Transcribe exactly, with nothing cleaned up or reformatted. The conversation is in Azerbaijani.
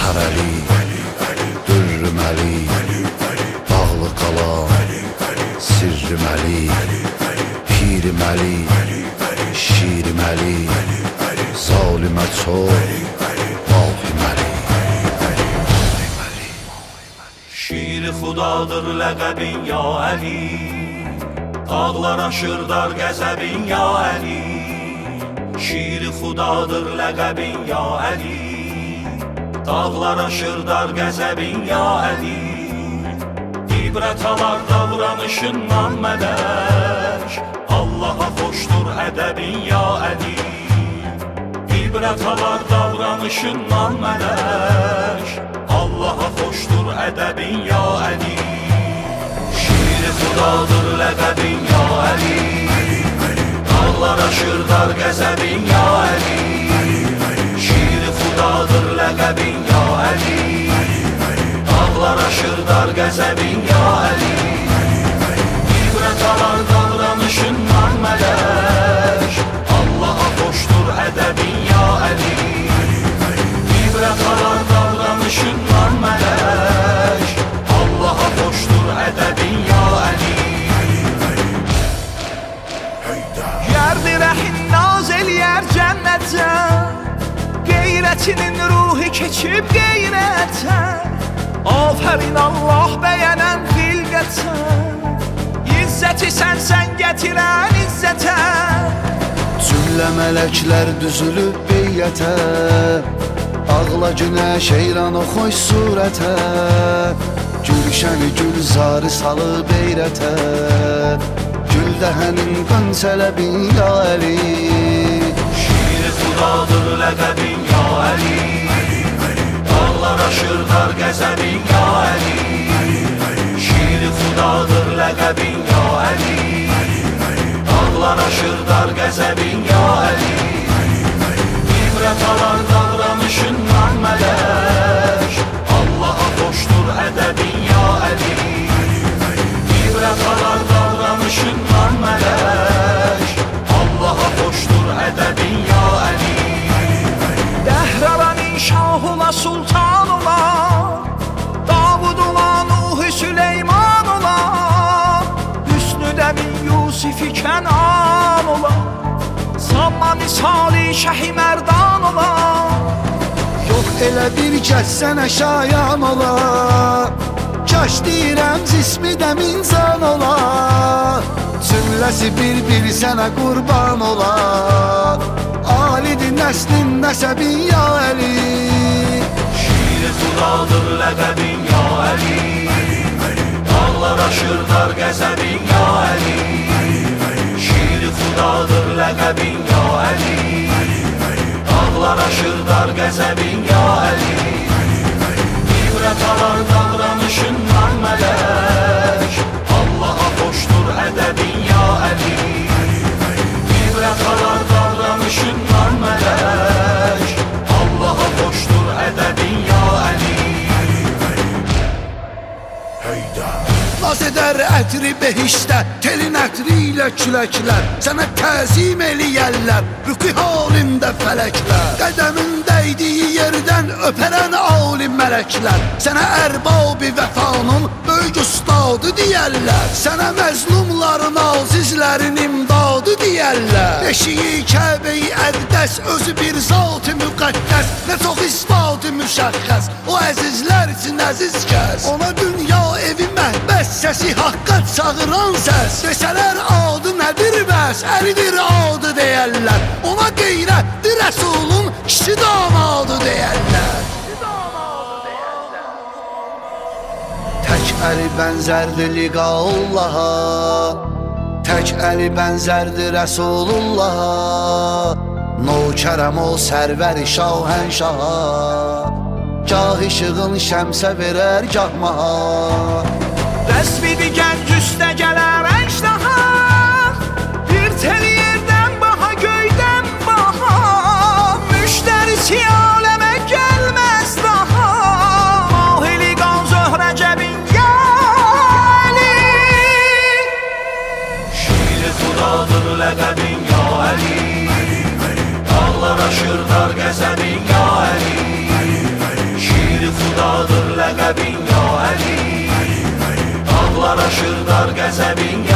Gövhərəli, dürrüməli, bağlı qalan, sirriməli, piriməli, şiriməli, zalimə çox, vahiməli. Şir xudadır ləqəbin ya Əli, dağlar aşırdar qəzəbin ya Əli. Şir xudadır ləqəbin ya Əli, dağlar aşırdar qəzəbin ya Əli. İbrət alar davranışından mələk, Allaha xoşdur ədəbin ya Əli. İbrət alar davranışından mələk, Allaha xoşdur ədəbin ya Əli. Şir xudadır ləqəbin ya Əli, dağlar aşırdar qəzəbin ya Əli. Şir xudadır ləqəbin ya Əli, dağlar aşırdar qəzəbin ya Əli. İbrət alar davranışından mələk, Allaha xoşdur ədəbin ya Əli. İbrət alar davranışından mələk, Allaha xoşdur ədəbin ya Əli. Yerdir rəhin naz eləyər cənnətə, qeyrətinin ruhi keçib qeyrətə. Afərin Allah bəyənən xilqətə, İzzəti sənsən gətirən izzətə. Cümlə mələklər düzülüb beyyətə, ağla günəş eyran oxoy surətə. Gülşəni gülzarı salıb eyrətə, gül dəhənin qönçələbin ya Əli. Şir xudadır ləqəbin ya Əli, dağlar aşırdar qəzəbin ya Əli. Şir xudadır ləqəbin ya Əli, dağlar aşırdar qəzəbin ya Əli. İbrət alar davranışından mələk, Allaha xoşdur ədəbin ya Əli. İbrət alar davranışından mələk, Allaha xoşdur ədəbin ya Əli. Dəhrəvənin şah ola, sultan ola, Davud ola, Nuh-i Süleyman ola, Hüsnü dəmin Yusifi Kənan ola, Samman-i Salih Şəhi Mərdan ola. Yox elə bir kəs sənə şayan ola, kaş deyirəm cismi dəmin can ola. Cümləsi bir-bir sənə qurban ola, alidir nəslin nəsəbin ya Əli. Şir xudadır ləqəbin ya Əli, dağlar aşırdar qəzəbin ya Əli. Şir xudadır ləqəbin ya Əli, dağlar aşırdar qəzəbin ya Əli. İbrət alar davranışından mələk, Allaha xoşdur ədəbin ya Əli. İbrət alar davranışından mələk, Allaha xoşdur ədəbin ya Əli. Naz edər ətri behişdə, telin ətri ilə küləklər, sənə təzim eləyərlər, rüqi halində fələklər. Qədəmin dəydiyi yerdən öpərən alim mələklər, sənə ərbabi vəfanın böyük ustadı deyərlər. Sənə məzlumların, azizlərin imdadı deyərlər. Eşiyi Kəbə-i Əqdəs, özü bir zat-ı müqəddəs, nə çox isbat-ı müşəxxəs, o əzizlər üçün əziz kəs. Ona dünya evi məhbəs, səsi haqqa çağıran səs. Desələr adı nədir bəs, Əlidir adı deyərlər. Ona qeyrətdir Rəsulun kişi damadı deyərlər. Tək əli bənzərdir liqa Allaha, tək əli bənzərdir Rəsulullaha. Nökərəm o sərvəri şahənşaha, gah işığın şəmsə verər gah maha. Rəsmidi gənc üstə gələr əjdaha, bir tel yerdən baha, göydən baha. Müştərisi aləmə gəlməz daha, Mahili qan zöhrə cəbin ya Əli. Şir xudadır ləqəbin ya Əli, dağlar aşırdar qəzəbin ya Əli. Şir Şadır ləqəbin ya Əli Dağlar aşırdar qəzəbin